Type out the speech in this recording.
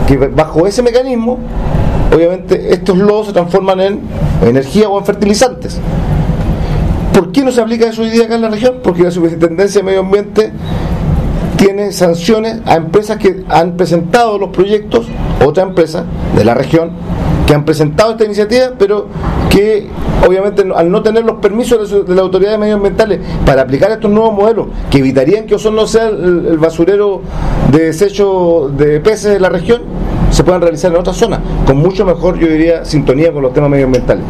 que bajo ese mecanismo, obviamente, estos lodos se transforman en energía o en fertilizantes. ¿Por qué no se aplica eso hoy día acá en la región? Porque la Superintendencia de Medio Ambiente tiene sanciones a empresas que han presentado los proyectos, otras empresas de la región que han presentado esta iniciativa, pero que obviamente al no tener los permisos de las autoridades medioambientales para aplicar estos nuevos modelos que evitarían que Osorno sea el basurero de desechos de peces de la región, se puedan realizar en otras zonas con mucho mejor, yo diría, sintonía con los temas medioambientales.